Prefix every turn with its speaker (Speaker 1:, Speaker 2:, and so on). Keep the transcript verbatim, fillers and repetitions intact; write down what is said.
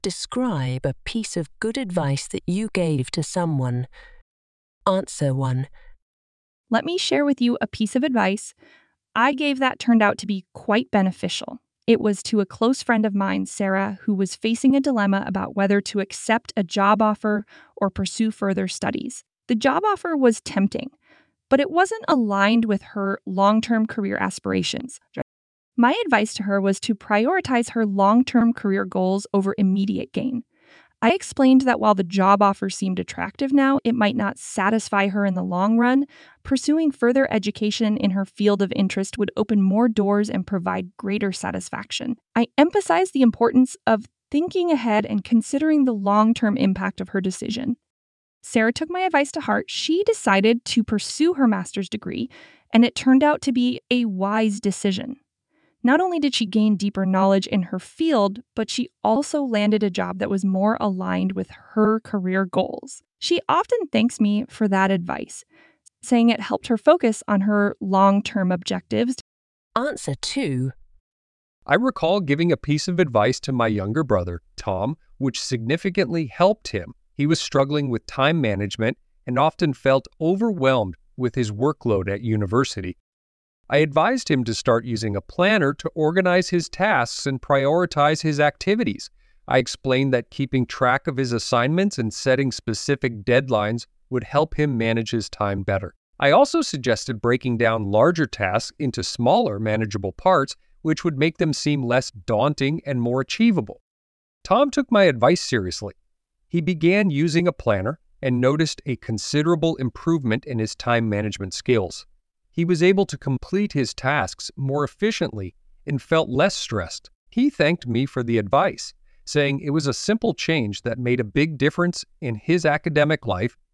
Speaker 1: Describe a piece of good advice that you gave to someone. Answer one.
Speaker 2: Let me share with you a piece of advice I gave that turned out to be quite beneficial. It was to a close friend of mine, Sarah, who was facing a dilemma about whether to accept a job offer or pursue further studies. The job offer was tempting, but it wasn't aligned with her long-term career aspirations. My advice to her was to prioritize her long-term career goals over immediate gain. I explained that while the job offer seemed attractive now, it might not satisfy her in the long run. Pursuing further education in her field of interest would open more doors and provide greater satisfaction. I emphasized the importance of thinking ahead and considering the long-term impact of her decision. Sarah took my advice to heart. She decided to pursue her master's degree, and it turned out to be a wise decision. Not only did she gain deeper knowledge in her field, but she also landed a job that was more aligned with her career goals. She often thanks me for that advice, saying it helped her focus on her long-term objectives.
Speaker 1: Answer two.
Speaker 3: I recall giving a piece of advice to my younger brother, Tom, which significantly helped him. He was struggling with time management and often felt overwhelmed with his workload at university. I advised him to start using a planner to organize his tasks and prioritize his activities. I explained that keeping track of his assignments and setting specific deadlines would help him manage his time better. I also suggested breaking down larger tasks into smaller, manageable parts, which would make them seem less daunting and more achievable. Tom took my advice seriously. He began using a planner and noticed a considerable improvement in his time management skills. He was able to complete his tasks more efficiently and felt less stressed. He thanked me for the advice, saying it was a simple change that made a big difference in his academic life